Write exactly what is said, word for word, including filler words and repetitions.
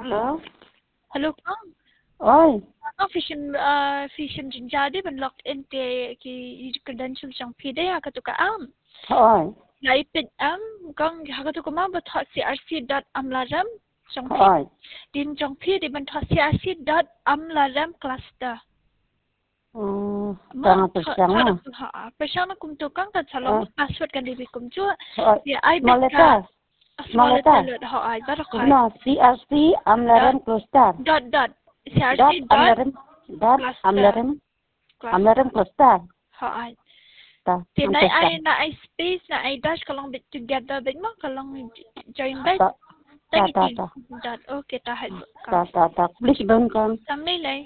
Hello? Hello Kang. Oi. Kang fission uh fission jinjadi ban locked in te ki credentials yang pide ha katu ka am. Oi. Naipid am Kang ha katu ka ma ba thot crc dot amlaram trong Oi. din trong pi di ban thot crc dot amlaram cluster. Hmm, Ma tanga pesang mo. ha pesang na kum tu Kang ka salong password kan di kum chu. Oi. Ya ai Small letter. small letter letter. ha ai ba ra No, C R C Amlaran Cluster. dot dot crc Dot dot Amlaran. Dot cluster. Amlaran. Amlaran Cluster. Ha. Ta. Thì nãy ai na ai space na ai dash kalong bit together bit mo kalong join back. Ta. Ta ta ta. Dot okay ta hai. Ta ta ta. Please don't come. Sam nay lay.